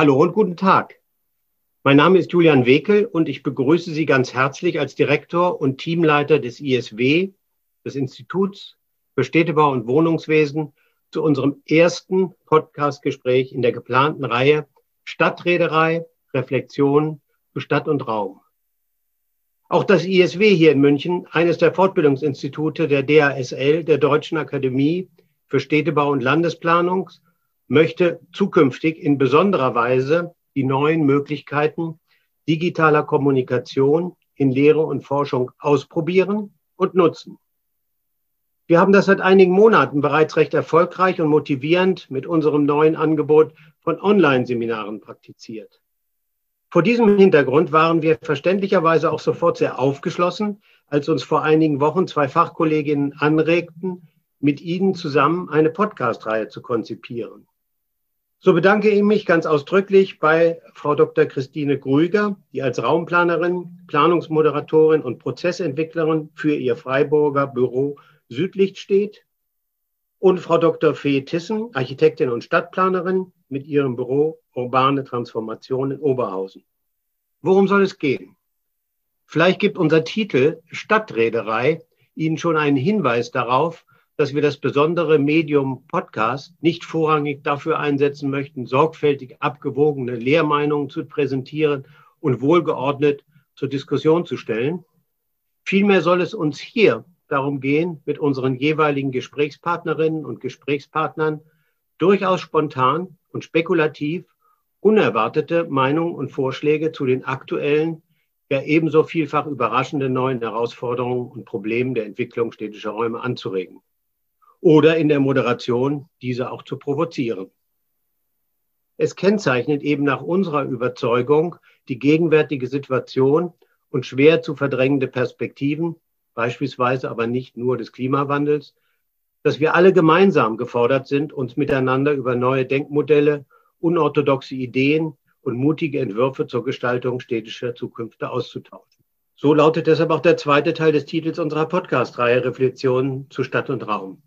Hallo und guten Tag. Mein Name ist Julian Wekel und ich begrüße Sie ganz herzlich als Direktor und Teamleiter des ISW, des Instituts für Städtebau und Wohnungswesen, zu unserem ersten Podcast-Gespräch in der geplanten Reihe Stadtreederei, Reflexion zu Stadt und Raum. Auch das ISW hier in München, eines der Fortbildungsinstitute der DASL, der Deutschen Akademie für Städtebau und Landesplanung, möchte zukünftig in besonderer Weise die neuen Möglichkeiten digitaler Kommunikation in Lehre und Forschung ausprobieren und nutzen. Wir haben das seit einigen Monaten bereits recht erfolgreich und motivierend mit unserem neuen Angebot von Online-Seminaren praktiziert. Vor diesem Hintergrund waren wir verständlicherweise auch sofort sehr aufgeschlossen, als uns vor einigen Wochen zwei Fachkolleginnen anregten, mit Ihnen zusammen eine Podcast-Reihe zu konzipieren. So bedanke ich mich ganz ausdrücklich bei Frau Dr. Christine Grüger, die als Raumplanerin, Planungsmoderatorin und Prozessentwicklerin für ihr Freiburger Büro Südlicht steht, und Frau Dr. Fee Tissen, Architektin und Stadtplanerin mit ihrem Büro Urbane Transformation in Oberhausen. Worum soll es gehen? Vielleicht gibt unser Titel Stadtreederei Ihnen schon einen Hinweis darauf, dass wir das besondere Medium Podcast nicht vorrangig dafür einsetzen möchten, sorgfältig abgewogene Lehrmeinungen zu präsentieren und wohlgeordnet zur Diskussion zu stellen. Vielmehr soll es uns hier darum gehen, mit unseren jeweiligen Gesprächspartnerinnen und Gesprächspartnern durchaus spontan und spekulativ unerwartete Meinungen und Vorschläge zu den aktuellen, ja ebenso vielfach überraschenden neuen Herausforderungen und Problemen der Entwicklung städtischer Räume anzuregen. Oder in der Moderation diese auch zu provozieren. Es kennzeichnet eben nach unserer Überzeugung die gegenwärtige Situation und schwer zu verdrängende Perspektiven, beispielsweise aber nicht nur des Klimawandels, dass wir alle gemeinsam gefordert sind, uns miteinander über neue Denkmodelle, unorthodoxe Ideen und mutige Entwürfe zur Gestaltung städtischer Zukünfte auszutauschen. So lautet deshalb auch der zweite Teil des Titels unserer Podcast-Reihe Reflexionen zu Stadt und Raum.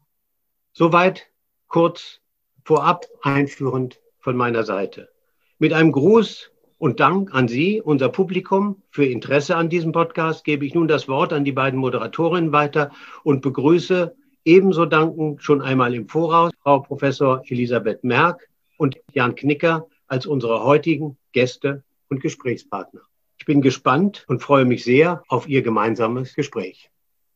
Soweit kurz vorab einführend von meiner Seite. Mit einem Gruß und Dank an Sie, unser Publikum, für Interesse an diesem Podcast gebe ich nun das Wort an die beiden Moderatorinnen weiter und begrüße ebenso dankend schon einmal im Voraus Frau Professor Elisabeth Merck und Jan Knicker als unsere heutigen Gäste und Gesprächspartner. Ich bin gespannt und freue mich sehr auf Ihr gemeinsames Gespräch.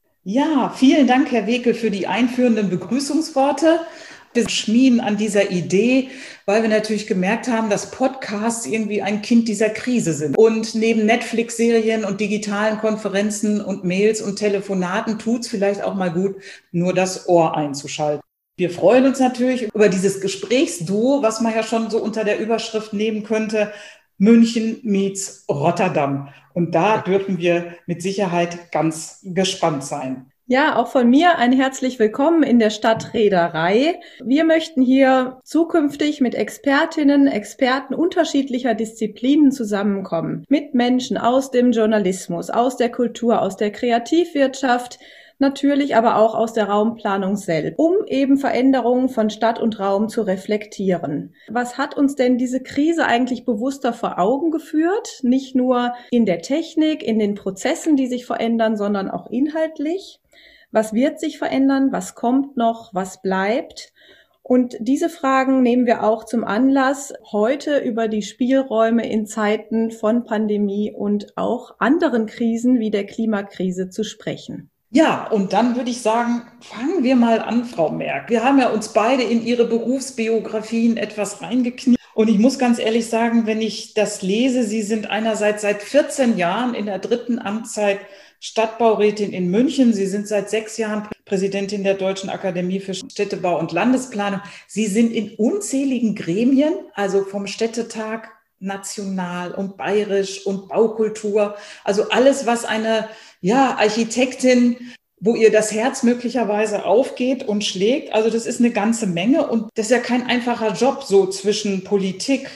Ja, vielen Dank, Herr Wekel, für die einführenden Begrüßungsworte. Wir schmieden an dieser Idee, weil wir natürlich gemerkt haben, dass Podcasts irgendwie ein Kind dieser Krise sind. Und neben Netflix-Serien und digitalen Konferenzen und Mails und Telefonaten tut es vielleicht auch mal gut, nur das Ohr einzuschalten. Wir freuen uns natürlich über dieses Gesprächsduo, was man ja schon so unter der Überschrift nehmen könnte, München meets Rotterdam. Und da dürfen wir mit Sicherheit ganz gespannt sein. Ja, auch von mir ein herzlich willkommen in der Stadtreederei. Wir möchten hier zukünftig mit Expertinnen, Experten unterschiedlicher Disziplinen zusammenkommen. Mit Menschen aus dem Journalismus, aus der Kultur, aus der Kreativwirtschaft, natürlich aber auch aus der Raumplanung selbst, um eben Veränderungen von Stadt und Raum zu reflektieren. Was hat uns denn diese Krise eigentlich bewusster vor Augen geführt? Nicht nur in der Technik, in den Prozessen, die sich verändern, sondern auch inhaltlich. Was wird sich verändern? Was kommt noch? Was bleibt? Und diese Fragen nehmen wir auch zum Anlass, heute über die Spielräume in Zeiten von Pandemie und auch anderen Krisen wie der Klimakrise zu sprechen. Ja, und dann würde ich sagen, fangen wir mal an, Frau Merck. Wir haben ja uns beide in Ihre Berufsbiografien etwas reingekniet. Und ich muss ganz ehrlich sagen, wenn ich das lese, Sie sind einerseits seit 14 Jahren in der 3. Amtszeit Stadtbaurätin in München. Sie sind seit 6 Jahren Präsidentin der Deutschen Akademie für Städtebau und Landesplanung. Sie sind in unzähligen Gremien, also vom Städtetag national und bayerisch und Baukultur. Also alles, was eine Architektin, wo ihr das Herz möglicherweise aufgeht und schlägt. Also das ist eine ganze Menge und das ist ja kein einfacher Job so zwischen Politik,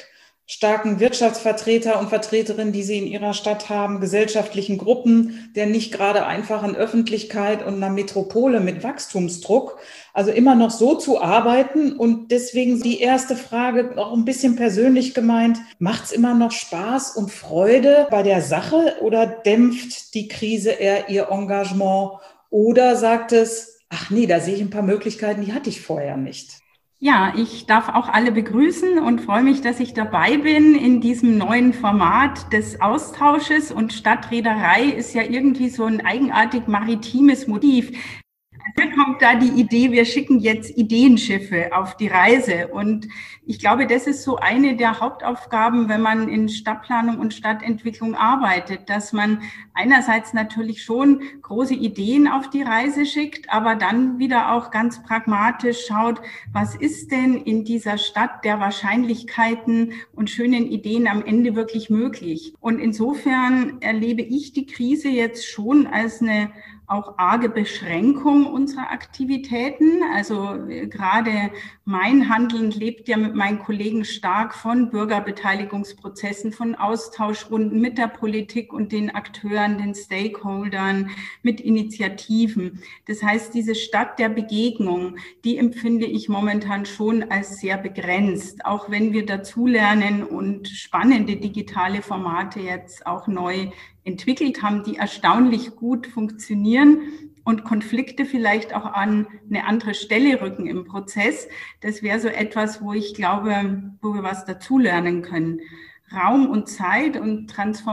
starken Wirtschaftsvertreter und Vertreterinnen, die Sie in Ihrer Stadt haben, gesellschaftlichen Gruppen, der nicht gerade einfachen Öffentlichkeit und einer Metropole mit Wachstumsdruck. Also immer noch so zu arbeiten. Und deswegen die erste Frage, auch ein bisschen persönlich gemeint, macht es immer noch Spaß und Freude bei der Sache oder dämpft die Krise eher Ihr Engagement? Oder sagt es, ach nee, da sehe ich ein paar Möglichkeiten, die hatte ich vorher nicht? Ja, ich darf auch alle begrüßen und freue mich, dass ich dabei bin in diesem neuen Format des Austausches. Und Stadtreederei ist ja irgendwie so ein eigenartig maritimes Motiv. Hier kommt da die Idee, wir schicken jetzt Ideenschiffe auf die Reise. Und ich glaube, das ist so eine der Hauptaufgaben, wenn man in Stadtplanung und Stadtentwicklung arbeitet, dass man einerseits natürlich schon große Ideen auf die Reise schickt, aber dann wieder auch ganz pragmatisch schaut, was ist denn in dieser Stadt der Wahrscheinlichkeiten und schönen Ideen am Ende wirklich möglich? Und insofern erlebe ich die Krise jetzt schon als eine auch arge Beschränkung unserer Aktivitäten. Also gerade mein Handeln lebt ja mit meinen Kollegen stark von Bürgerbeteiligungsprozessen, von Austauschrunden mit der Politik und den Akteuren, den Stakeholdern, mit Initiativen. Das heißt, diese Stadt der Begegnung, die empfinde ich momentan schon als sehr begrenzt, auch wenn wir dazulernen und spannende digitale Formate jetzt auch neu entwickelt haben, die erstaunlich gut funktionieren und Konflikte vielleicht auch an eine andere Stelle rücken im Prozess. Das wäre so etwas, wo ich glaube, wo wir was dazulernen können. Raum und Zeit und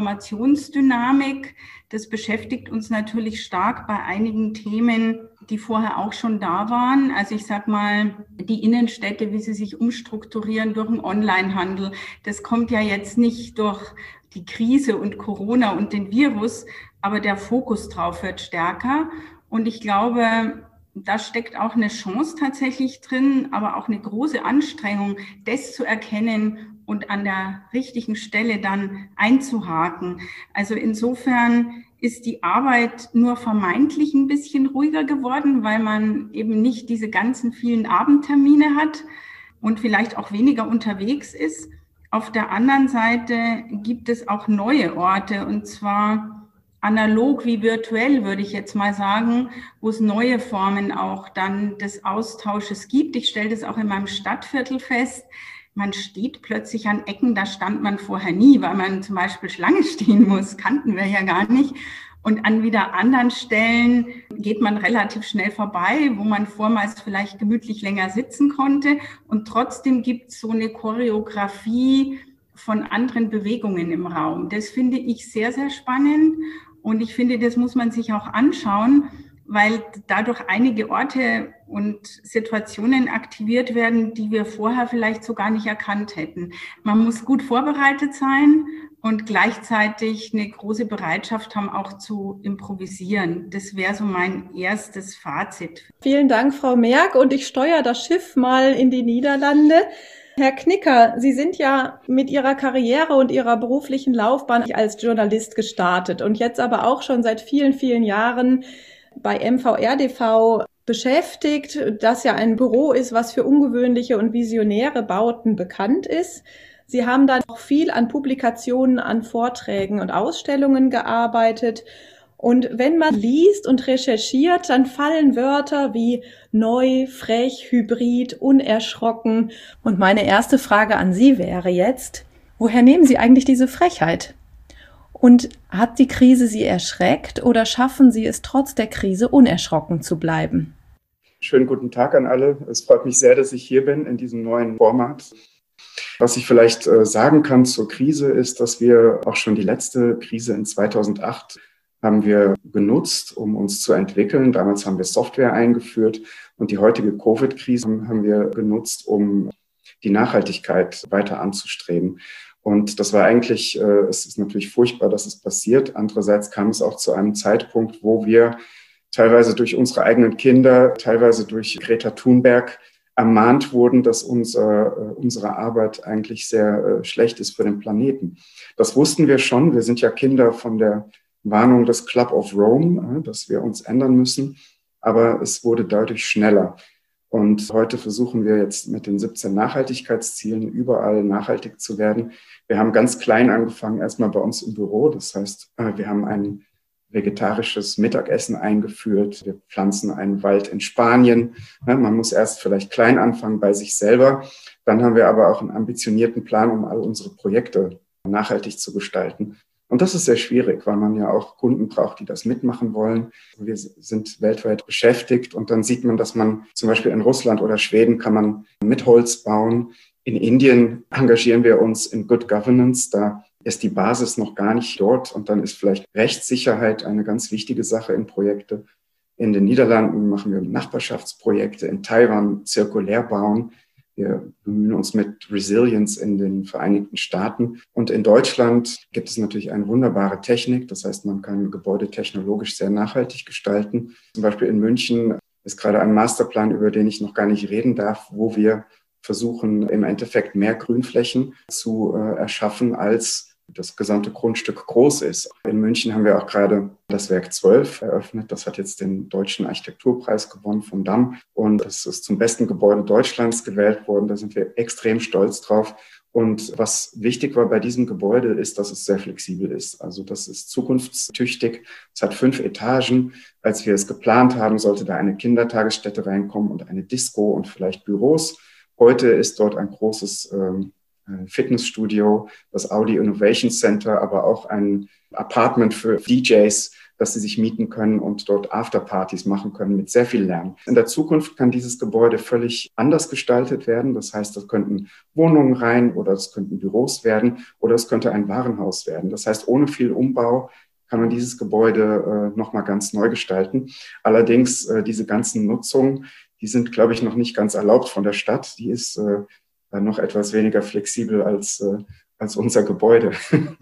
Transformationsdynamik, das beschäftigt uns natürlich stark bei einigen Themen, die vorher auch schon da waren. Also ich sag mal, die Innenstädte, wie sie sich umstrukturieren durch den Onlinehandel, das kommt ja jetzt nicht durch die Krise und Corona und den Virus, aber der Fokus drauf wird stärker. Und ich glaube, da steckt auch eine Chance tatsächlich drin, aber auch eine große Anstrengung, das zu erkennen und an der richtigen Stelle dann einzuhaken. Also insofern ist die Arbeit nur vermeintlich ein bisschen ruhiger geworden, weil man eben nicht diese ganzen vielen Abendtermine hat und vielleicht auch weniger unterwegs ist. Auf der anderen Seite gibt es auch neue Orte, und zwar analog wie virtuell, würde ich jetzt mal sagen, wo es neue Formen auch dann des Austausches gibt. Ich stelle das auch in meinem Stadtviertel fest. Man steht plötzlich an Ecken, da stand man vorher nie, weil man zum Beispiel Schlange stehen muss, kannten wir ja gar nicht. Und an wieder anderen Stellen geht man relativ schnell vorbei, wo man vormals vielleicht gemütlich länger sitzen konnte. Und trotzdem gibt es so eine Choreografie von anderen Bewegungen im Raum. Das finde ich sehr, sehr spannend. Und ich finde, das muss man sich auch anschauen, weil dadurch einige Orte und Situationen aktiviert werden, die wir vorher vielleicht so gar nicht erkannt hätten. Man muss gut vorbereitet sein und gleichzeitig eine große Bereitschaft haben, auch zu improvisieren. Das wäre so mein erstes Fazit. Vielen Dank, Frau Merck. Und ich steuere das Schiff mal in die Niederlande. Herr Knicker, Sie sind ja mit Ihrer Karriere und Ihrer beruflichen Laufbahn als Journalist gestartet und jetzt aber auch schon seit vielen, vielen Jahren bei MVRDV beschäftigt, das ja ein Büro ist, was für ungewöhnliche und visionäre Bauten bekannt ist. Sie haben dann auch viel an Publikationen, an Vorträgen und Ausstellungen gearbeitet. Und wenn man liest und recherchiert, dann fallen Wörter wie neu, frech, hybrid, unerschrocken. Und meine erste Frage an Sie wäre jetzt, woher nehmen Sie eigentlich diese Frechheit? Und hat die Krise Sie erschreckt oder schaffen Sie es trotz der Krise unerschrocken zu bleiben? Schönen guten Tag an alle. Es freut mich sehr, dass ich hier bin in diesem neuen Format. Was ich vielleicht sagen kann zur Krise ist, dass wir auch schon die letzte Krise in 2008 haben wir genutzt, um uns zu entwickeln. Damals haben wir Software eingeführt und die heutige Covid-Krise haben wir genutzt, um die Nachhaltigkeit weiter anzustreben. Und das war eigentlich, es ist natürlich furchtbar, dass es passiert. Andererseits kam es auch zu einem Zeitpunkt, wo wir teilweise durch unsere eigenen Kinder, teilweise durch Greta Thunberg ermahnt wurden, dass unsere Arbeit eigentlich sehr schlecht ist für den Planeten. Das wussten wir schon. Wir sind ja Kinder von der Warnung des Club of Rome, dass wir uns ändern müssen. Aber es wurde dadurch schneller. Und heute versuchen wir jetzt mit den 17 Nachhaltigkeitszielen überall nachhaltig zu werden. Wir haben ganz klein angefangen, erstmal bei uns im Büro. Das heißt, wir haben ein vegetarisches Mittagessen eingeführt. Wir pflanzen einen Wald in Spanien. Man muss erst vielleicht klein anfangen bei sich selber. Dann haben wir aber auch einen ambitionierten Plan, um all unsere Projekte nachhaltig zu gestalten. Und das ist sehr schwierig, weil man ja auch Kunden braucht, die das mitmachen wollen. Wir sind weltweit beschäftigt und dann sieht man, dass man zum Beispiel in Russland oder Schweden kann man mit Holz bauen. In Indien engagieren wir uns in Good Governance. Da ist die Basis noch gar nicht dort und dann ist vielleicht Rechtssicherheit eine ganz wichtige Sache in Projekte. In den Niederlanden machen wir Nachbarschaftsprojekte, in Taiwan zirkulär bauen. Wir bemühen uns mit Resilience in den Vereinigten Staaten. Und in Deutschland gibt es natürlich eine wunderbare Technik. Das heißt, man kann Gebäude technologisch sehr nachhaltig gestalten. Zum Beispiel in München ist gerade ein Masterplan, über den ich noch gar nicht reden darf, wo wir versuchen, im Endeffekt mehr Grünflächen zu erschaffen, als das gesamte Grundstück groß ist. In München haben wir auch gerade das Werk 12 eröffnet. Das hat jetzt den Deutschen Architekturpreis gewonnen vom Damm. Und das ist zum besten Gebäude Deutschlands gewählt worden. Da sind wir extrem stolz drauf. Und was wichtig war bei diesem Gebäude ist, dass es sehr flexibel ist. Also das ist zukunftstüchtig. Es hat 5 Etagen. Als wir es geplant haben, sollte da eine Kindertagesstätte reinkommen und eine Disco und vielleicht Büros. Heute ist dort ein großes Fitnessstudio, das Audi Innovation Center, aber auch ein Apartment für DJs, dass sie sich mieten können und dort Afterpartys machen können mit sehr viel Lärm. In der Zukunft kann dieses Gebäude völlig anders gestaltet werden. Das heißt, das könnten Wohnungen rein oder es könnten Büros werden oder es könnte ein Warenhaus werden. Das heißt, ohne viel Umbau kann man dieses Gebäude nochmal ganz neu gestalten. Allerdings diese ganzen Nutzungen, die sind, glaube ich, noch nicht ganz erlaubt von der Stadt. Die ist noch etwas weniger flexibel als unser Gebäude.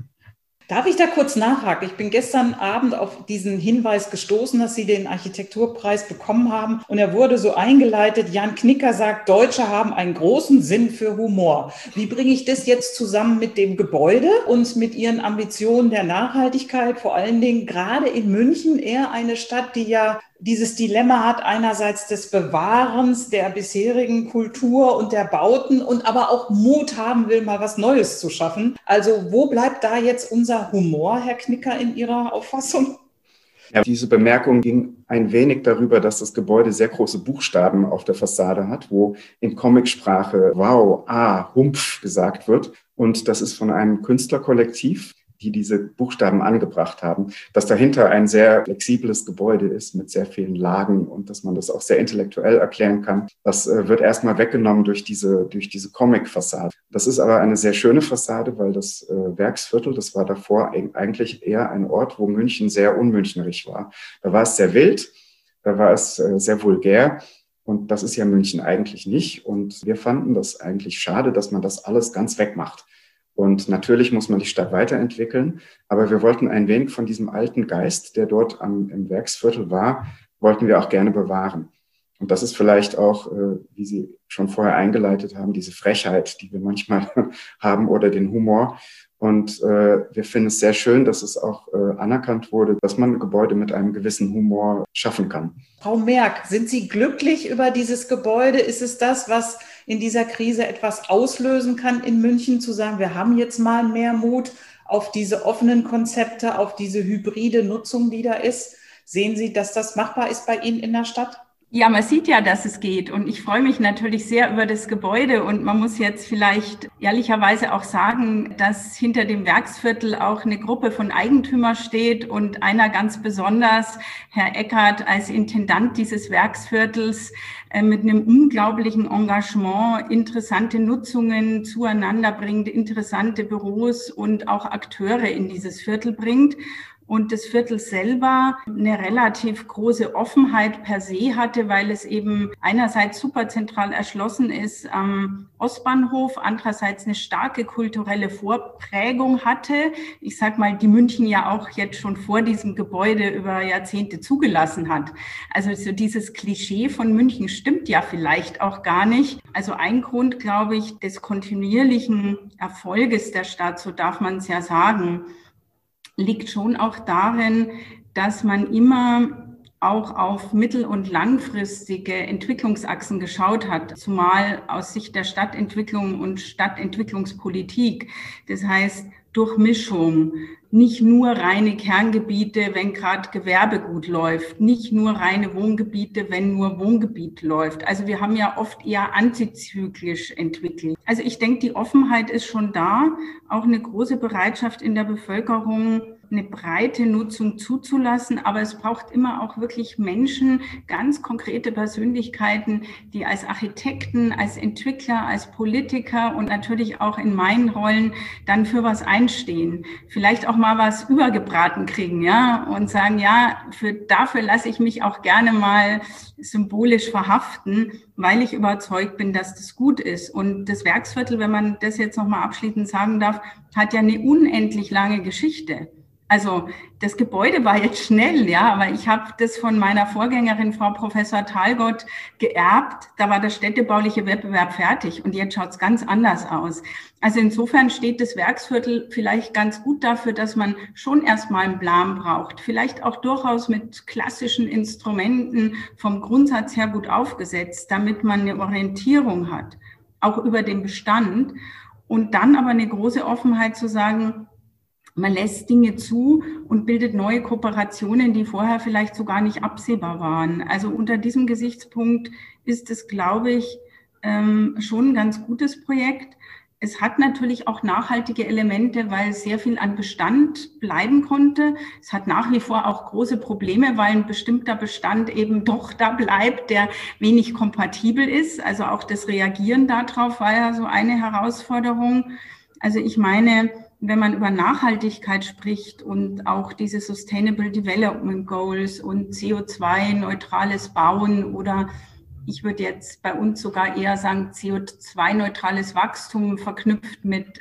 Darf ich da kurz nachhaken? Ich bin gestern Abend auf diesen Hinweis gestoßen, dass Sie den Architekturpreis bekommen haben. Und er wurde so eingeleitet, Jan Knicker sagt, Deutsche haben einen großen Sinn für Humor. Wie bringe ich das jetzt zusammen mit dem Gebäude und mit Ihren Ambitionen der Nachhaltigkeit? Vor allen Dingen gerade in München, eher eine Stadt, die ja dieses Dilemma hat, einerseits des Bewahrens der bisherigen Kultur und der Bauten und aber auch Mut haben will, mal was Neues zu schaffen. Also wo bleibt da jetzt unser Humor, Herr Knicker, in Ihrer Auffassung? Ja, diese Bemerkung ging ein wenig darüber, dass das Gebäude sehr große Buchstaben auf der Fassade hat, wo in Comicsprache wow, Humpf gesagt wird. Und das ist von einem Künstlerkollektiv, die diese Buchstaben angebracht haben, dass dahinter ein sehr flexibles Gebäude ist mit sehr vielen Lagen und dass man das auch sehr intellektuell erklären kann. Das wird erstmal weggenommen durch diese Comic-Fassade. Das ist aber eine sehr schöne Fassade, weil das Werksviertel, das war davor eigentlich eher ein Ort, wo München sehr unmünchnerisch war. Da war es sehr wild, da war es sehr vulgär. Und das ist ja München eigentlich nicht. Und wir fanden das eigentlich schade, dass man das alles ganz wegmacht. Und natürlich muss man die Stadt weiterentwickeln, aber wir wollten ein wenig von diesem alten Geist, der dort im Werksviertel war, wollten wir auch gerne bewahren. Und das ist vielleicht auch, wie Sie schon vorher eingeleitet haben, diese Frechheit, die wir manchmal haben oder den Humor. Und wir finden es sehr schön, dass es auch anerkannt wurde, dass man Gebäude mit einem gewissen Humor schaffen kann. Frau Merck, sind Sie glücklich über dieses Gebäude? Ist es das, was in dieser Krise etwas auslösen kann in München, zu sagen, wir haben jetzt mal mehr Mut auf diese offenen Konzepte, auf diese hybride Nutzung, die da ist? Sehen Sie, dass das machbar ist bei Ihnen in der Stadt? Ja, man sieht ja, dass es geht und ich freue mich natürlich sehr über das Gebäude und man muss jetzt vielleicht ehrlicherweise auch sagen, dass hinter dem Werksviertel auch eine Gruppe von Eigentümern steht und einer ganz besonders, Herr Eckert, als Intendant dieses Werksviertels mit einem unglaublichen Engagement interessante Nutzungen zueinander bringt, interessante Büros und auch Akteure in dieses Viertel bringt. Und das Viertel selber eine relativ große Offenheit per se hatte, weil es eben einerseits super zentral erschlossen ist am Ostbahnhof, andererseits eine starke kulturelle Vorprägung hatte. Ich sag mal, die München ja auch jetzt schon vor diesem Gebäude über Jahrzehnte zugelassen hat. Also so dieses Klischee von München stimmt ja vielleicht auch gar nicht. Also ein Grund, glaube ich, des kontinuierlichen Erfolges der Stadt, so darf man es ja sagen, liegt schon auch darin, dass man immer auch auf mittel- und langfristige Entwicklungsachsen geschaut hat, zumal aus Sicht der Stadtentwicklung und Stadtentwicklungspolitik. Das heißt, Durchmischung, nicht nur reine Kerngebiete, wenn gerade Gewerbe gut läuft, nicht nur reine Wohngebiete, wenn nur Wohngebiet läuft. Also wir haben ja oft eher antizyklisch entwickelt. Also ich denke, die Offenheit ist schon da, auch eine große Bereitschaft in der Bevölkerung, eine breite Nutzung zuzulassen, aber es braucht immer auch wirklich Menschen, ganz konkrete Persönlichkeiten, die als Architekten, als Entwickler, als Politiker und natürlich auch in meinen Rollen dann für was einstehen. Vielleicht auch mal was übergebraten kriegen, ja, und sagen, ja, dafür lasse ich mich auch gerne mal symbolisch verhaften, weil ich überzeugt bin, dass das gut ist. Und das Werksviertel, wenn man das jetzt nochmal abschließend sagen darf, hat ja eine unendlich lange Geschichte. Also das Gebäude war jetzt schnell, ja, aber ich habe das von meiner Vorgängerin, Frau Professor Thalgott, geerbt. Da war der städtebauliche Wettbewerb fertig und jetzt schaut es ganz anders aus. Also insofern steht das Werksviertel vielleicht ganz gut dafür, dass man schon erstmal einen Plan braucht. Vielleicht auch durchaus mit klassischen Instrumenten vom Grundsatz her gut aufgesetzt, damit man eine Orientierung hat, auch über den Bestand. Und dann aber eine große Offenheit zu sagen, man lässt Dinge zu und bildet neue Kooperationen, die vorher vielleicht so gar nicht absehbar waren. Also unter diesem Gesichtspunkt ist es, glaube ich, schon ein ganz gutes Projekt. Es hat natürlich auch nachhaltige Elemente, weil sehr viel an Bestand bleiben konnte. Es hat nach wie vor auch große Probleme, weil ein bestimmter Bestand eben doch da bleibt, der wenig kompatibel ist. Also auch das Reagieren darauf war ja so eine Herausforderung. Also ich meine, wenn man über Nachhaltigkeit spricht und auch diese Sustainable Development Goals und CO2-neutrales Bauen oder ich würde jetzt bei uns sogar eher sagen CO2-neutrales Wachstum verknüpft mit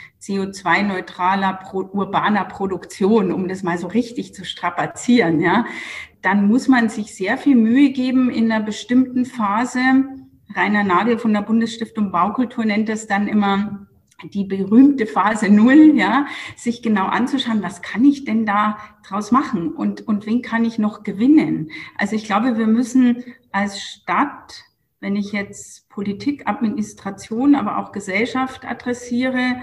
CO2-neutraler urbaner Produktion, um das mal so richtig zu strapazieren, ja, dann muss man sich sehr viel Mühe geben in einer bestimmten Phase. Rainer Nagel von der Bundesstiftung Baukultur nennt das dann immer die berühmte Phase 0, ja, sich genau anzuschauen, was kann ich denn da draus machen und wen kann ich noch gewinnen? Also ich glaube, wir müssen als Stadt, wenn ich jetzt Politik, Administration, aber auch Gesellschaft adressiere,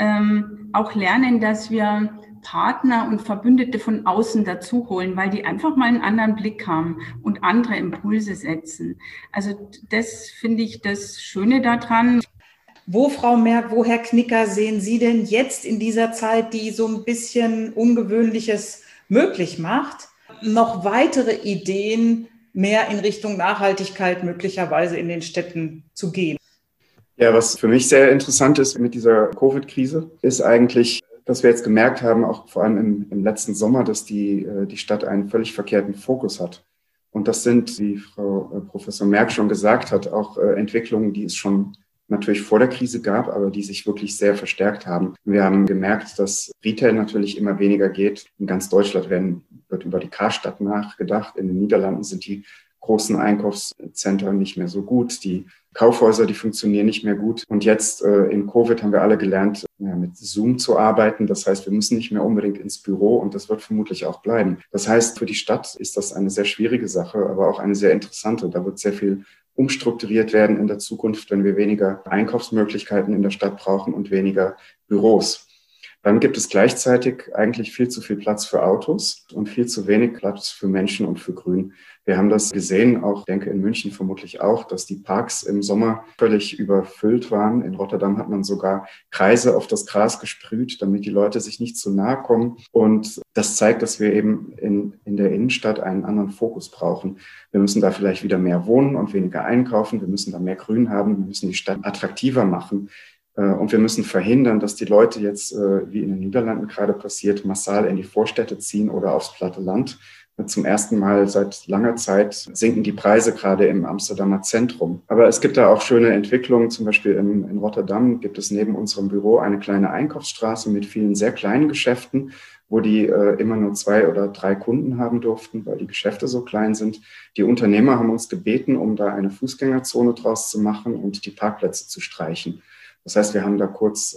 auch lernen, dass wir Partner und Verbündete von außen dazu holen, weil die einfach mal einen anderen Blick haben und andere Impulse setzen. Also das finde ich das Schöne daran. Wo, Frau Merck, wo, Herr Knicker, sehen Sie denn jetzt in dieser Zeit, die so ein bisschen Ungewöhnliches möglich macht, noch weitere Ideen, mehr in Richtung Nachhaltigkeit möglicherweise in den Städten zu gehen? Ja, was für mich sehr interessant ist mit dieser Covid-Krise, ist eigentlich, dass wir jetzt gemerkt haben, auch vor allem im letzten Sommer, dass die Stadt einen völlig verkehrten Fokus hat. Und das sind, wie Frau Professor Merck schon gesagt hat, auch Entwicklungen, die es schon natürlich vor der Krise gab, aber die sich wirklich sehr verstärkt haben. Wir haben gemerkt, dass Retail natürlich immer weniger geht. In ganz Deutschland wird über die Karstadt nachgedacht. In den Niederlanden sind die großen Einkaufszentren nicht mehr so gut. Die Kaufhäuser, die funktionieren nicht mehr gut. Und jetzt in Covid haben wir alle gelernt, mit Zoom zu arbeiten. Das heißt, wir müssen nicht mehr unbedingt ins Büro und das wird vermutlich auch bleiben. Das heißt, für die Stadt ist das eine sehr schwierige Sache, aber auch eine sehr interessante. Da wird sehr viel umstrukturiert werden in der Zukunft, wenn wir weniger Einkaufsmöglichkeiten in der Stadt brauchen und weniger Büros. Dann gibt es gleichzeitig eigentlich viel zu viel Platz für Autos und viel zu wenig Platz für Menschen und für Grün. Wir haben das gesehen, auch denke in München vermutlich auch, dass die Parks im Sommer völlig überfüllt waren. In Rotterdam hat man sogar Kreise auf das Gras gesprüht, damit die Leute sich nicht zu nahe kommen. Und das zeigt, dass wir eben in der Innenstadt einen anderen Fokus brauchen. Wir müssen da vielleicht wieder mehr wohnen und weniger einkaufen. Wir müssen da mehr Grün haben. Wir müssen die Stadt attraktiver machen. Und wir müssen verhindern, dass die Leute jetzt, wie in den Niederlanden gerade passiert, massal in die Vorstädte ziehen oder aufs platte Land. Zum ersten Mal seit langer Zeit sinken die Preise gerade im Amsterdamer Zentrum. Aber es gibt da auch schöne Entwicklungen. Zum Beispiel in Rotterdam gibt es neben unserem Büro eine kleine Einkaufsstraße mit vielen sehr kleinen Geschäften, wo die immer nur 2 oder 3 Kunden haben durften, weil die Geschäfte so klein sind. Die Unternehmer haben uns gebeten, um da eine Fußgängerzone draus zu machen und die Parkplätze zu streichen. Das heißt, wir haben da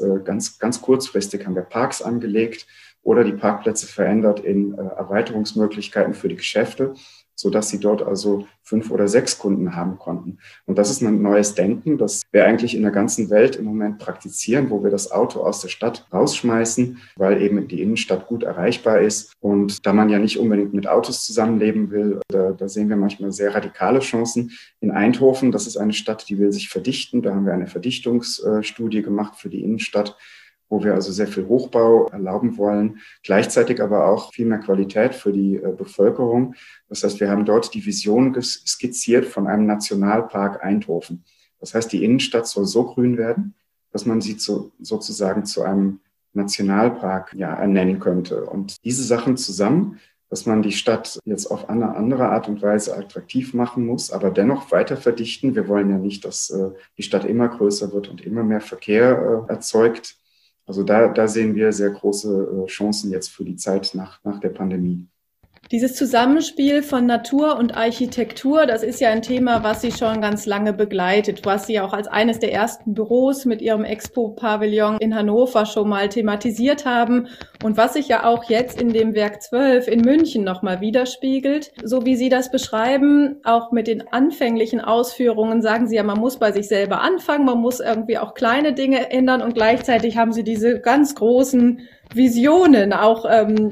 ganz kurzfristig haben wir Parks angelegt oder die Parkplätze verändert in Erweiterungsmöglichkeiten für die Geschäfte, sodass sie dort also 5 oder 6 Kunden haben konnten. Und das ist ein neues Denken, das wir eigentlich in der ganzen Welt im Moment praktizieren, wo wir das Auto aus der Stadt rausschmeißen, weil eben die Innenstadt gut erreichbar ist. Und da man ja nicht unbedingt mit Autos zusammenleben will, da sehen wir manchmal sehr radikale Chancen. In Eindhoven, das ist eine Stadt, die will sich verdichten. Da haben wir eine Verdichtungsstudie gemacht für die Innenstadt, wo wir also sehr viel Hochbau erlauben wollen, gleichzeitig aber auch viel mehr Qualität für die Bevölkerung. Das heißt, wir haben dort die Vision skizziert von einem Nationalpark Eindhoven. Das heißt, die Innenstadt soll so grün werden, dass man sie sozusagen zu einem Nationalpark ernennen könnte. Und diese Sachen zusammen, dass man die Stadt jetzt auf eine andere Art und Weise attraktiv machen muss, aber dennoch weiter verdichten. Wir wollen ja nicht, dass die Stadt immer größer wird und immer mehr Verkehr erzeugt. Also da sehen wir sehr große Chancen jetzt für die Zeit nach der Pandemie. Dieses Zusammenspiel von Natur und Architektur, das ist ja ein Thema, was Sie schon ganz lange begleitet, was Sie auch als eines der ersten Büros mit Ihrem Expo-Pavillon in Hannover schon mal thematisiert haben und was sich ja auch jetzt in dem Werk 12 in München nochmal widerspiegelt. So wie Sie das beschreiben, auch mit den anfänglichen Ausführungen, sagen Sie ja, man muss bei sich selber anfangen, man muss irgendwie auch kleine Dinge ändern und gleichzeitig haben Sie diese ganz großen Visionen, auch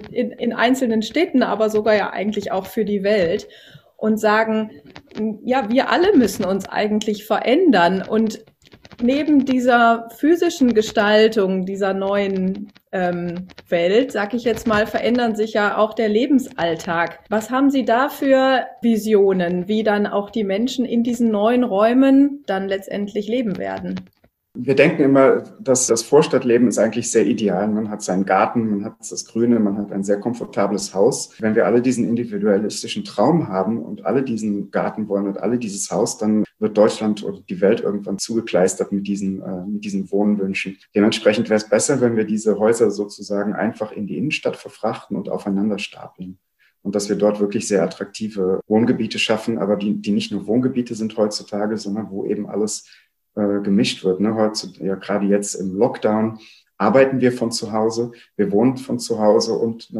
in einzelnen Städten, aber sogar ja eigentlich auch für die Welt und sagen, ja, wir alle müssen uns eigentlich verändern und neben dieser physischen Gestaltung dieser neuen Welt, sag ich jetzt mal, verändern sich ja auch der Lebensalltag. Was haben Sie da für Visionen, wie dann auch die Menschen in diesen neuen Räumen dann letztendlich leben werden? Wir denken immer, dass das Vorstadtleben ist eigentlich sehr ideal. Man hat seinen Garten, man hat das Grüne, man hat ein sehr komfortables Haus. Wenn wir alle diesen individualistischen Traum haben und alle diesen Garten wollen und alle dieses Haus, dann wird Deutschland oder die Welt irgendwann zugekleistert mit diesen Wohnwünschen. Dementsprechend wäre es besser, wenn wir diese Häuser sozusagen einfach in die Innenstadt verfrachten und aufeinander stapeln. Und dass wir dort wirklich sehr attraktive Wohngebiete schaffen, aber die nicht nur Wohngebiete sind heutzutage, sondern wo eben alles gemischt wird. Gerade jetzt im Lockdown arbeiten wir von zu Hause, wir wohnen von zu Hause und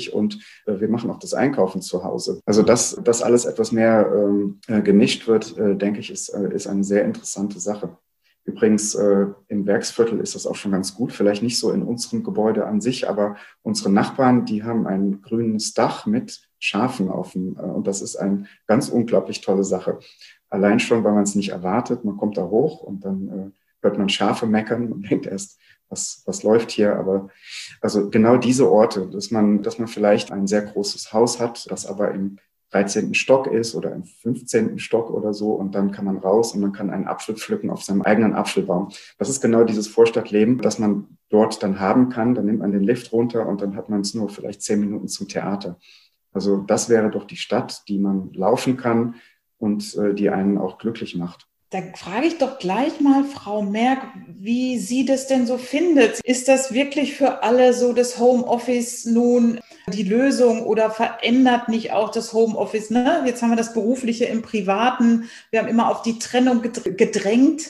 wir machen auch das Einkaufen zu Hause. Also dass alles etwas mehr gemischt wird, denke ich, ist eine sehr interessante Sache. Übrigens, im Werksviertel ist das auch schon ganz gut, vielleicht nicht so in unserem Gebäude an sich, aber unsere Nachbarn, die haben ein grünes Dach mit Schafen und das ist eine ganz unglaublich tolle Sache. Allein schon, weil man es nicht erwartet, man kommt da hoch und dann hört man Schafe meckern und denkt erst, was läuft hier? Aber also genau diese Orte, dass man vielleicht ein sehr großes Haus hat, das aber im 13. Stock ist oder im 15. Stock oder so und dann kann man raus und man kann einen Apfel pflücken auf seinem eigenen Apfelbaum. Das ist genau dieses Vorstadtleben, das man dort dann haben kann. Dann nimmt man den Lift runter und dann hat man es nur vielleicht 10 Minuten zum Theater. Also das wäre doch die Stadt, die man laufen kann und die einen auch glücklich macht. Da frage ich doch gleich mal Frau Merck, wie sie das denn so findet. Ist das wirklich für alle so das Homeoffice nun die Lösung oder verändert nicht auch das Homeoffice? Ne? Jetzt haben wir das Berufliche im Privaten. Wir haben immer auf die Trennung gedrängt.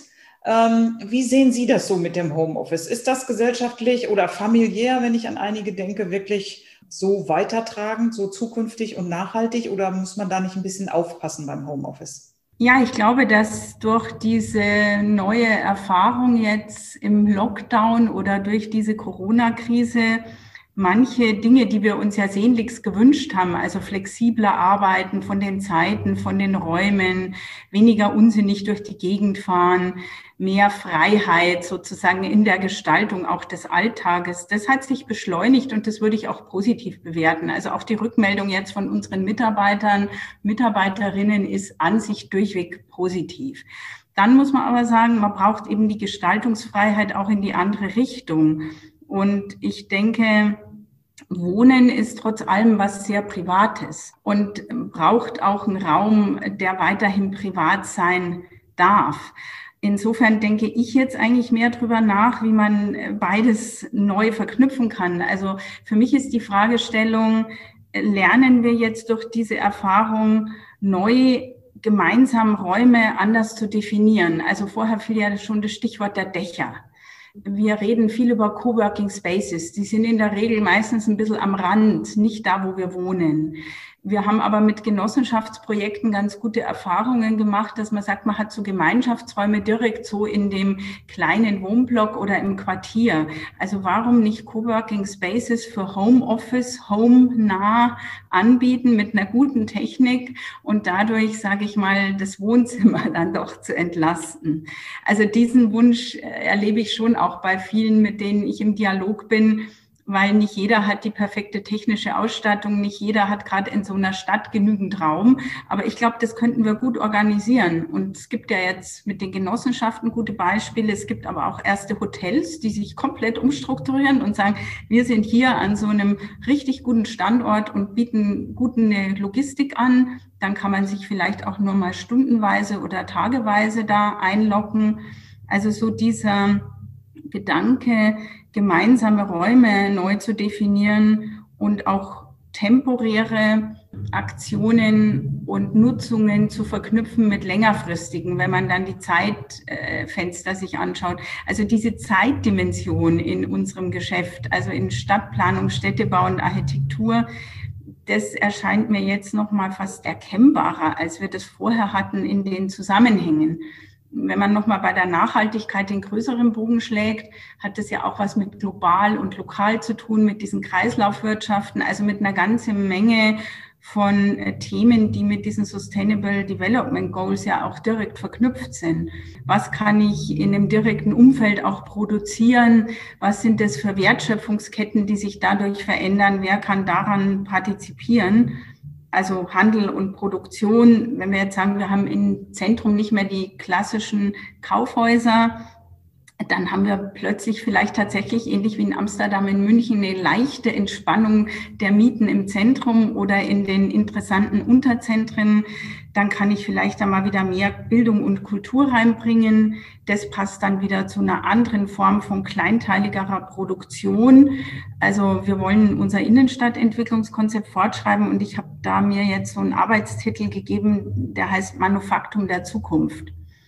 Wie sehen Sie das so mit dem Homeoffice? Ist das gesellschaftlich oder familiär, wenn ich an einige denke, wirklich so weitertragend, so zukünftig und nachhaltig oder muss man da nicht ein bisschen aufpassen beim Homeoffice? Ja, ich glaube, dass durch diese neue Erfahrung jetzt im Lockdown oder durch diese Corona-Krise manche Dinge, die wir uns ja sehnlichst gewünscht haben, also flexibler arbeiten von den Zeiten, von den Räumen, weniger unsinnig durch die Gegend fahren, mehr Freiheit sozusagen in der Gestaltung auch des Alltages. Das hat sich beschleunigt und das würde ich auch positiv bewerten. Also auch die Rückmeldung jetzt von unseren Mitarbeitern, Mitarbeiterinnen ist an sich durchweg positiv. Dann muss man aber sagen, man braucht eben die Gestaltungsfreiheit auch in die andere Richtung. Und ich denke, Wohnen ist trotz allem was sehr Privates und braucht auch einen Raum, der weiterhin privat sein darf. Insofern denke ich jetzt eigentlich mehr drüber nach, wie man beides neu verknüpfen kann. Also für mich ist die Fragestellung, lernen wir jetzt durch diese Erfahrung neu gemeinsam Räume anders zu definieren? Also vorher fiel ja schon das Stichwort der Dächer. Wir reden viel über Coworking Spaces. Die sind in der Regel meistens ein bisschen am Rand, nicht da, wo wir wohnen. Wir haben aber mit Genossenschaftsprojekten ganz gute Erfahrungen gemacht, dass man sagt, man hat so Gemeinschaftsräume direkt so in dem kleinen Wohnblock oder im Quartier. Also warum nicht Coworking Spaces für Homeoffice, home-nah anbieten mit einer guten Technik und dadurch, sage ich mal, das Wohnzimmer dann doch zu entlasten. Also diesen Wunsch erlebe ich schon auch bei vielen, mit denen ich im Dialog bin, weil nicht jeder hat die perfekte technische Ausstattung, nicht jeder hat gerade in so einer Stadt genügend Raum. Aber ich glaube, das könnten wir gut organisieren. Und es gibt ja jetzt mit den Genossenschaften gute Beispiele. Es gibt aber auch erste Hotels, die sich komplett umstrukturieren und sagen, wir sind hier an so einem richtig guten Standort und bieten gute Logistik an. Dann kann man sich vielleicht auch nur mal stundenweise oder tageweise da einloggen. Also so dieser Gedanke, gemeinsame Räume neu zu definieren und auch temporäre Aktionen und Nutzungen zu verknüpfen mit längerfristigen, wenn man dann die Zeitfenster sich anschaut. Also diese Zeitdimension in unserem Geschäft, also in Stadtplanung, Städtebau und Architektur, das erscheint mir jetzt noch mal fast erkennbarer, als wir das vorher hatten in den Zusammenhängen. Wenn man nochmal bei der Nachhaltigkeit den größeren Bogen schlägt, hat das ja auch was mit global und lokal zu tun, mit diesen Kreislaufwirtschaften, also mit einer ganzen Menge von Themen, die mit diesen Sustainable Development Goals ja auch direkt verknüpft sind. Was kann ich in einem direkten Umfeld auch produzieren? Was sind das für Wertschöpfungsketten, die sich dadurch verändern? Wer kann daran partizipieren? Also Handel und Produktion, wenn wir jetzt sagen, wir haben im Zentrum nicht mehr die klassischen Kaufhäuser, dann haben wir plötzlich vielleicht tatsächlich, ähnlich wie in Amsterdam, in München, eine leichte Entspannung der Mieten im Zentrum oder in den interessanten Unterzentren. Dann kann ich vielleicht da mal wieder mehr Bildung und Kultur reinbringen. Das passt dann wieder zu einer anderen Form von kleinteiligerer Produktion. Also wir wollen unser Innenstadtentwicklungskonzept fortschreiben und ich habe da mir jetzt so einen Arbeitstitel gegeben, der heißt Manufaktum der Zukunft.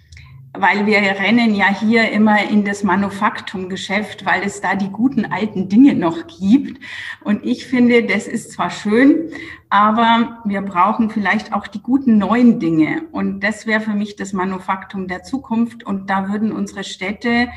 Weil wir rennen ja hier immer in das Manufaktumgeschäft, weil es da die guten alten Dinge noch gibt. Und ich finde, das ist zwar schön, aber wir brauchen vielleicht auch die guten neuen Dinge. Und das wäre für mich das Manufaktum der Zukunft. Und da würden unsere Städte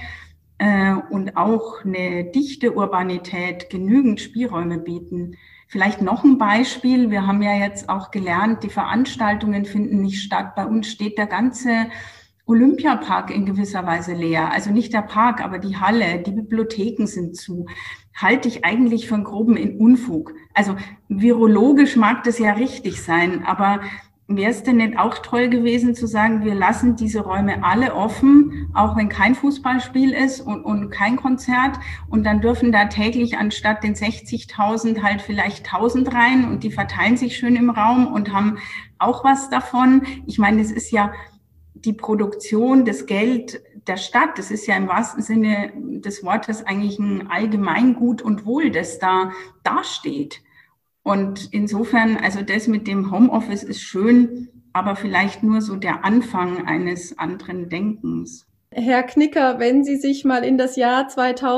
und auch eine dichte Urbanität genügend Spielräume bieten. Vielleicht noch ein Beispiel. Wir haben ja jetzt auch gelernt, die Veranstaltungen finden nicht statt. Bei uns steht der ganze Olympiapark in gewisser Weise leer. Also nicht der Park, aber die Halle, die Bibliotheken sind zu. Halte ich eigentlich für einen groben Unfug. Also virologisch mag das ja richtig sein, aber wäre es denn nicht auch toll gewesen zu sagen, wir lassen diese Räume alle offen, auch wenn kein Fußballspiel ist und kein Konzert und dann dürfen da täglich anstatt den 60.000 halt vielleicht 1.000 rein und die verteilen sich schön im Raum und haben auch was davon. Ich meine, das ist ja die Produktion, das Geld der Stadt, das ist ja im wahrsten Sinne des Wortes eigentlich ein Allgemeingut und Wohl, das da dasteht. Und insofern, also das mit dem Homeoffice ist schön, aber vielleicht nur so der Anfang eines anderen Denkens. Herr Knicker, wenn Sie sich mal in das Jahr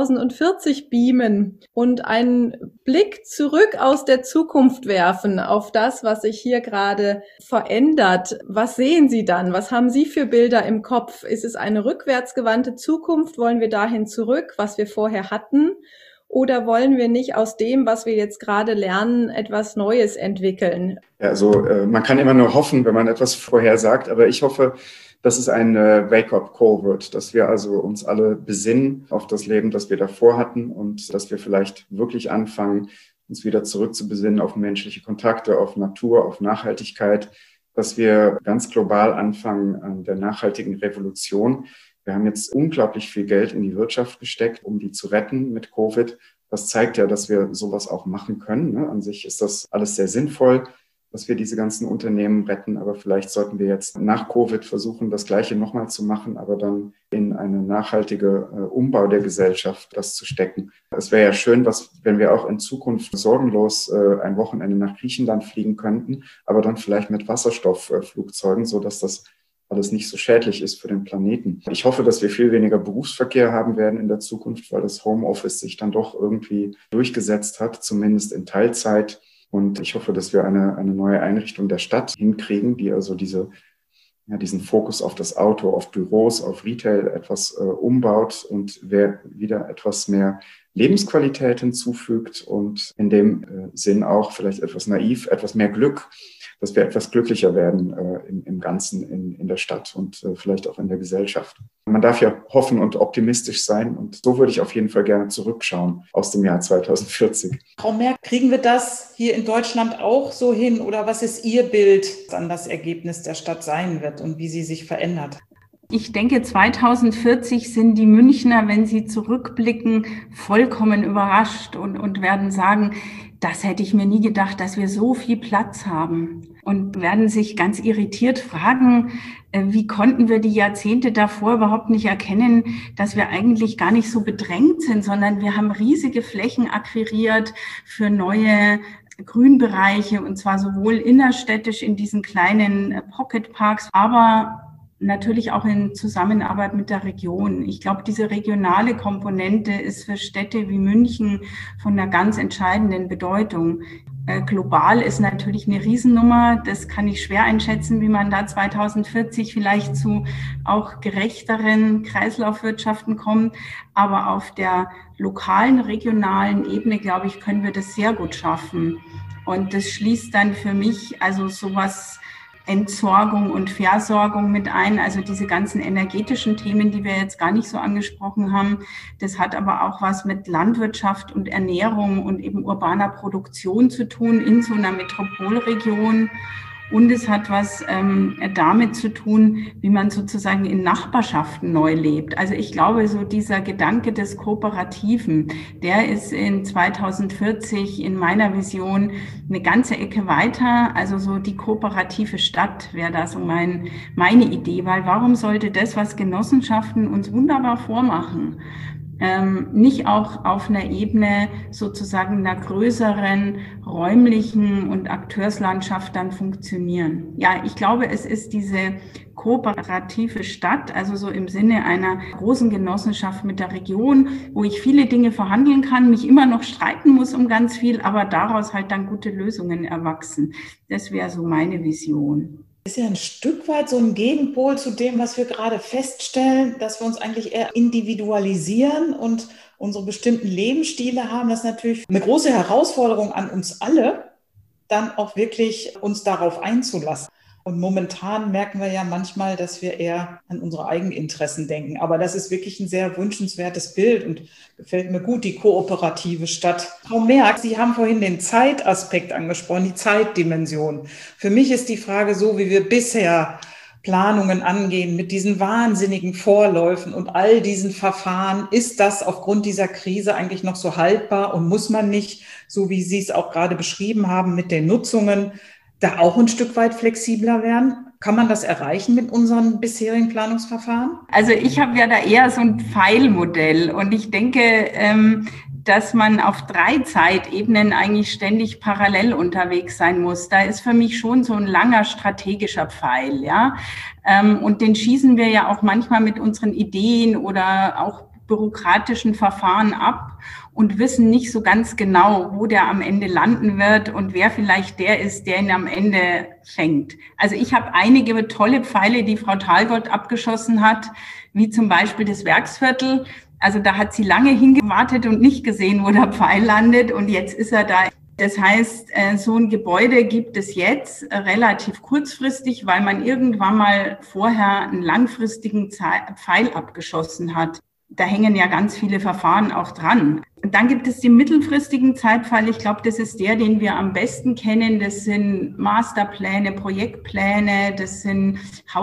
2040 beamen und einen Blick zurück aus der Zukunft werfen auf das, was sich hier gerade verändert, was sehen Sie dann? Was haben Sie für Bilder im Kopf? Ist es eine rückwärtsgewandte Zukunft? Wollen wir dahin zurück, was wir vorher hatten? Oder wollen wir nicht aus dem, was wir jetzt gerade lernen, etwas Neues entwickeln? Ja, also man kann immer nur hoffen, wenn man etwas vorhersagt, aber ich hoffe, dass es ein Wake-up-Call wird, dass wir also uns alle besinnen auf das Leben, das wir davor hatten und dass wir vielleicht wirklich anfangen, uns wieder zurück zu besinnen auf menschliche Kontakte, auf Natur, auf Nachhaltigkeit, dass wir ganz global anfangen an der nachhaltigen Revolution. Wir haben jetzt unglaublich viel Geld in die Wirtschaft gesteckt, um die zu retten mit Covid. Das zeigt ja, dass wir sowas auch machen können. An sich ist das alles sehr sinnvoll, dass wir diese ganzen Unternehmen retten. Aber vielleicht sollten wir jetzt nach Covid versuchen, das Gleiche nochmal zu machen, aber dann in eine nachhaltige Umbau der Gesellschaft das zu stecken. Es wäre ja schön, wenn wir auch in Zukunft sorgenlos ein Wochenende nach Griechenland fliegen könnten, aber dann vielleicht mit Wasserstoffflugzeugen, sodass das alles nicht so schädlich ist für den Planeten. Ich hoffe, dass wir viel weniger Berufsverkehr haben werden in der Zukunft, weil das Homeoffice sich dann doch irgendwie durchgesetzt hat, zumindest in Teilzeit. Und ich hoffe, dass wir eine neue Einrichtung der Stadt hinkriegen, die also diesen Fokus auf das Auto, auf Büros, auf Retail etwas umbaut und wieder etwas mehr Lebensqualität hinzufügt und in dem Sinn auch vielleicht etwas naiv, etwas mehr Glück, dass wir etwas glücklicher werden im Ganzen in der Stadt und vielleicht auch in der Gesellschaft. Man darf ja hoffen und optimistisch sein und so würde ich auf jeden Fall gerne zurückschauen aus dem Jahr 2040. Frau Merk, kriegen wir das hier in Deutschland auch so hin oder was ist Ihr Bild, dann das Ergebnis der Stadt sein wird und wie sie sich verändert? Ich denke, 2040 sind die Münchner, wenn sie zurückblicken, vollkommen überrascht und werden sagen, das hätte ich mir nie gedacht, dass wir so viel Platz haben. Und werden sich ganz irritiert fragen, wie konnten wir die Jahrzehnte davor überhaupt nicht erkennen, dass wir eigentlich gar nicht so bedrängt sind, sondern wir haben riesige Flächen akquiriert für neue Grünbereiche und zwar sowohl innerstädtisch in diesen kleinen Pocketparks, aber natürlich auch in Zusammenarbeit mit der Region. Ich glaube, diese regionale Komponente ist für Städte wie München von einer ganz entscheidenden Bedeutung. Global ist natürlich eine Riesennummer. Das kann ich schwer einschätzen, wie man da 2040 vielleicht zu auch gerechteren Kreislaufwirtschaften kommt. Aber auf der lokalen, regionalen Ebene, glaube ich, können wir das sehr gut schaffen. Und das schließt dann für mich also sowas Entsorgung und Versorgung mit ein, also diese ganzen energetischen Themen, die wir jetzt gar nicht so angesprochen haben. Das hat aber auch was mit Landwirtschaft und Ernährung und eben urbaner Produktion zu tun in so einer Metropolregion. Und es hat was damit zu tun, wie man sozusagen in Nachbarschaften neu lebt. Also ich glaube, so dieser Gedanke des Kooperativen, der ist in 2040 in meiner Vision eine ganze Ecke weiter. Also so die kooperative Stadt wäre da so meine Idee, weil warum sollte das, was Genossenschaften uns wunderbar vormachen, nicht auch auf einer Ebene sozusagen einer größeren räumlichen und Akteurslandschaft dann funktionieren. Ja, ich glaube, es ist diese kooperative Stadt, also so im Sinne einer großen Genossenschaft mit der Region, wo ich viele Dinge verhandeln kann, mich immer noch streiten muss um ganz viel, aber daraus halt dann gute Lösungen erwachsen. Das wäre so meine Vision. Ist ja ein Stück weit so ein Gegenpol zu dem, was wir gerade feststellen, dass wir uns eigentlich eher individualisieren und unsere bestimmten Lebensstile haben. Das ist natürlich eine große Herausforderung an uns alle, dann auch wirklich uns darauf einzulassen. Und momentan merken wir ja manchmal, dass wir eher an unsere Eigeninteressen denken. Aber das ist wirklich ein sehr wünschenswertes Bild und gefällt mir gut, die kooperative Stadt. Frau Merk, Sie haben vorhin den Zeitaspekt angesprochen, die Zeitdimension. Für mich ist die Frage so, wie wir bisher Planungen angehen mit diesen wahnsinnigen Vorläufen und all diesen Verfahren. Ist das aufgrund dieser Krise eigentlich noch so haltbar und muss man nicht, so wie Sie es auch gerade beschrieben haben, mit den Nutzungen da auch ein Stück weit flexibler werden? Kann man das erreichen mit unseren bisherigen Planungsverfahren? Also ich habe ja da eher so ein Pfeilmodell und ich denke, dass man auf 3 Zeitebenen eigentlich ständig parallel unterwegs sein muss. Da ist für mich schon so ein langer strategischer Pfeil, ja. Und den schießen wir ja auch manchmal mit unseren Ideen oder auch bürokratischen Verfahren ab und wissen nicht so ganz genau, wo der am Ende landen wird und wer vielleicht der ist, der ihn am Ende fängt. Also ich habe einige tolle Pfeile, die Frau Thalgott abgeschossen hat, wie zum Beispiel das Werksviertel. Also da hat sie lange hingewartet und nicht gesehen, wo der Pfeil landet und jetzt ist er da. Das heißt, so ein Gebäude gibt es jetzt relativ kurzfristig, weil man irgendwann mal vorher einen langfristigen Pfeil abgeschossen hat. Da hängen ja ganz viele Verfahren auch dran. Und dann gibt es den mittelfristigen Zeitpfeil. Ich glaube, das ist der, den wir am besten kennen. Das sind Masterpläne, Projektpläne, das sind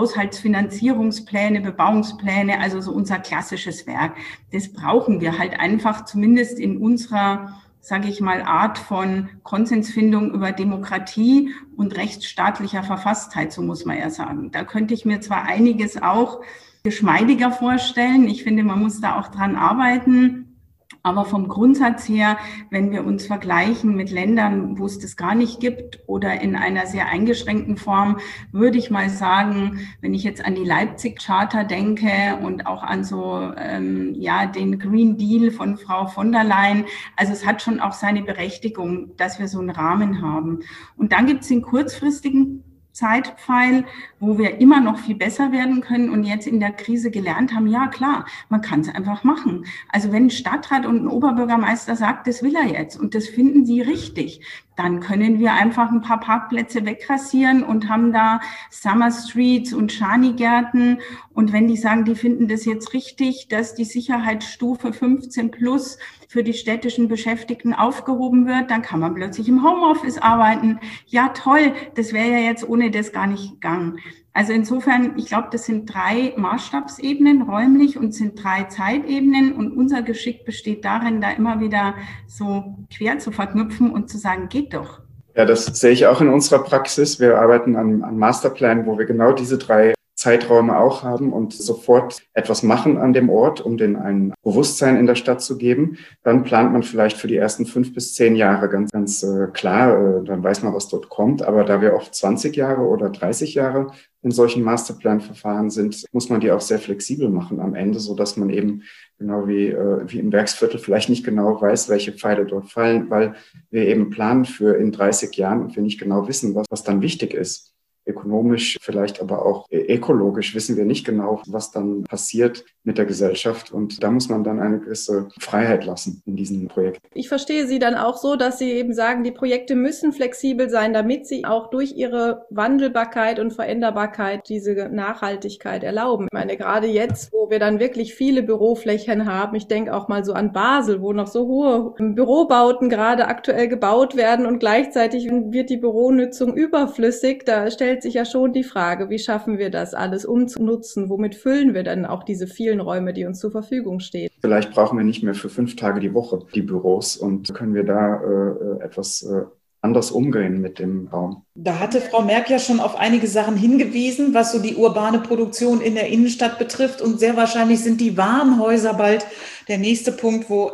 Haushaltsfinanzierungspläne, Bebauungspläne, also so unser klassisches Werk. Das brauchen wir halt einfach, zumindest in unserer, sage ich mal, Art von Konsensfindung über Demokratie und rechtsstaatlicher Verfasstheit, so muss man ja sagen. Da könnte ich mir zwar einiges auch geschmeidiger vorstellen. Ich finde, man muss da auch dran arbeiten. Aber vom Grundsatz her, wenn wir uns vergleichen mit Ländern, wo es das gar nicht gibt oder in einer sehr eingeschränkten Form, würde ich mal sagen, wenn ich jetzt an die Leipzig-Charta denke und auch an so den Green Deal von Frau von der Leyen, also es hat schon auch seine Berechtigung, dass wir so einen Rahmen haben. Und dann gibt es den kurzfristigen Zeitpfeil, wo wir immer noch viel besser werden können und jetzt in der Krise gelernt haben, ja klar, man kann es einfach machen. Also wenn ein Stadtrat und ein Oberbürgermeister sagt, das will er jetzt und das finden sie richtig, dann können wir einfach ein paar Parkplätze wegrasieren und haben da Summer Streets und Schanigärten. Und wenn die sagen, die finden das jetzt richtig, dass die Sicherheitsstufe 15 plus für die städtischen Beschäftigten aufgehoben wird, dann kann man plötzlich im Homeoffice arbeiten. Ja, toll, das wäre ja jetzt ohne das gar nicht gegangen. Also insofern, ich glaube, das sind 3 Maßstabsebenen räumlich und sind 3 Zeitebenen. Und unser Geschick besteht darin, da immer wieder so quer zu verknüpfen und zu sagen, geht doch. Ja, das sehe ich auch in unserer Praxis. Wir arbeiten an Masterplänen, wo wir genau diese 3 Zeiträume auch haben und sofort etwas machen an dem Ort, um denen ein Bewusstsein in der Stadt zu geben. Dann plant man vielleicht für die ersten 5 bis 10 Jahre ganz klar, dann weiß man, was dort kommt. Aber da wir oft 20 Jahre oder 30 Jahre in solchen Masterplan-Verfahren sind, muss man die auch sehr flexibel machen am Ende, so dass man eben genau wie im Werksviertel vielleicht nicht genau weiß, welche Pfeile dort fallen, weil wir eben planen für in 30 Jahren und wir nicht genau wissen, was dann wichtig ist. Ökonomisch, vielleicht aber auch ökologisch wissen wir nicht genau, was dann passiert mit der Gesellschaft. Und da muss man dann eine gewisse Freiheit lassen in diesen Projekten. Ich verstehe Sie dann auch so, dass Sie eben sagen, die Projekte müssen flexibel sein, damit sie auch durch ihre Wandelbarkeit und Veränderbarkeit diese Nachhaltigkeit erlauben. Ich meine, gerade jetzt, wo wir dann wirklich viele Büroflächen haben, ich denke auch mal so an Basel, wo noch so hohe Bürobauten gerade aktuell gebaut werden und gleichzeitig wird die Büronutzung überflüssig. Da stellt sich ja schon die Frage, wie schaffen wir das alles umzunutzen? Womit füllen wir dann auch diese vielen Räume, die uns zur Verfügung stehen? Vielleicht brauchen wir nicht mehr für 5 Tage die Woche die Büros und können wir da etwas anders umgehen mit dem Raum. Da hatte Frau Merck ja schon auf einige Sachen hingewiesen, was so die urbane Produktion in der Innenstadt betrifft. Und sehr wahrscheinlich sind die Warenhäuser bald der nächste Punkt, wo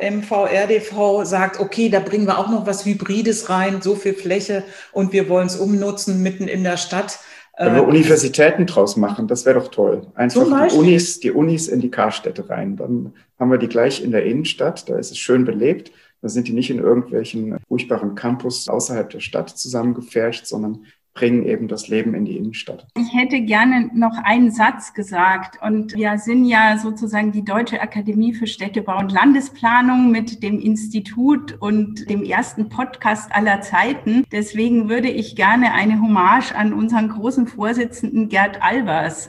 MVRDV sagt, okay, da bringen wir auch noch was Hybrides rein, so viel Fläche und wir wollen es umnutzen mitten in der Stadt. Wenn wir Universitäten draus machen, das wäre doch toll. Einfach die Unis in die Karstädte rein. Dann haben wir die gleich in der Innenstadt, da ist es schön belebt. Da sind die nicht in irgendwelchen furchtbaren Campus außerhalb der Stadt zusammengepfercht, sondern bringen eben das Leben in die Innenstadt. Ich hätte gerne noch einen Satz gesagt. Und wir sind ja sozusagen die Deutsche Akademie für Städtebau und Landesplanung mit dem Institut und dem ersten Podcast aller Zeiten. Deswegen würde ich gerne eine Hommage an unseren großen Vorsitzenden Gerd Albers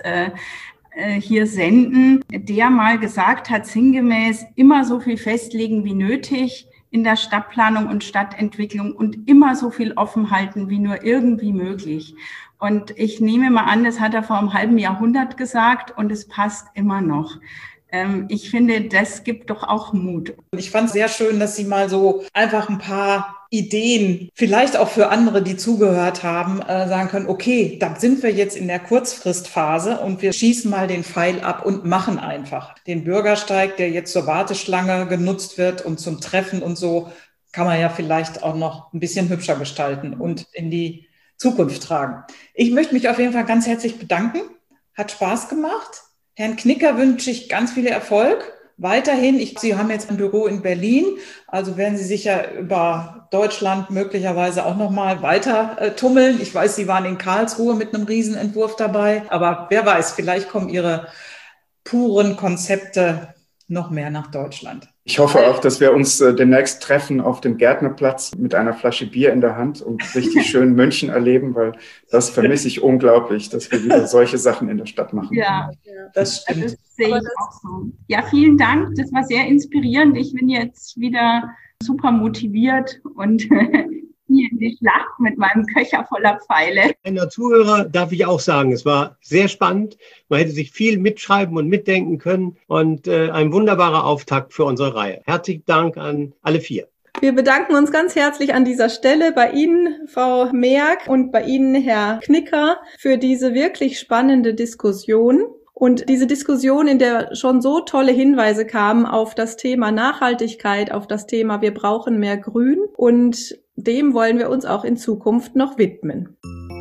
hier senden, der mal gesagt hat, sinngemäß, immer so viel festlegen wie nötig in der Stadtplanung und Stadtentwicklung und immer so viel offen halten wie nur irgendwie möglich. Und ich nehme mal an, das hat er vor einem halben Jahrhundert gesagt und es passt immer noch. Ich finde, das gibt doch auch Mut. Ich fand es sehr schön, dass Sie mal so einfach ein paar Ideen, vielleicht auch für andere, die zugehört haben, sagen können, okay, da sind wir jetzt in der Kurzfristphase und wir schießen mal den Pfeil ab und machen einfach. Den Bürgersteig, der jetzt zur Warteschlange genutzt wird und zum Treffen und so, kann man ja vielleicht auch noch ein bisschen hübscher gestalten und in die Zukunft tragen. Ich möchte mich auf jeden Fall ganz herzlich bedanken. Hat Spaß gemacht. Herrn Knicker wünsche ich ganz viel Erfolg. Weiterhin, Sie haben jetzt ein Büro in Berlin, also werden Sie sich ja über Deutschland möglicherweise auch nochmal weiter tummeln. Ich weiß, Sie waren in Karlsruhe mit einem Riesenentwurf dabei, aber wer weiß, vielleicht kommen Ihre puren Konzepte noch mehr nach Deutschland. Ich hoffe auch, dass wir uns demnächst treffen auf dem Gärtnerplatz mit einer Flasche Bier in der Hand und richtig schön München erleben, weil das vermisse ich unglaublich, dass wir wieder solche Sachen in der Stadt machen. Ja, das stimmt. Das sehe ich auch so. Ja, vielen Dank. Das war sehr inspirierend. Ich bin jetzt wieder super motiviert und hier in die Schlacht mit meinem Köcher voller Pfeile. Einer Zuhörer darf ich auch sagen, es war sehr spannend. Man hätte sich viel mitschreiben und mitdenken können und ein wunderbarer Auftakt für unsere Reihe. Herzlichen Dank an alle 4. Wir bedanken uns ganz herzlich an dieser Stelle bei Ihnen, Frau Merck, und bei Ihnen, Herr Knicker, für diese wirklich spannende Diskussion. Und diese Diskussion, in der schon so tolle Hinweise kamen auf das Thema Nachhaltigkeit, auf das Thema wir brauchen mehr Grün, und dem wollen wir uns auch in Zukunft noch widmen.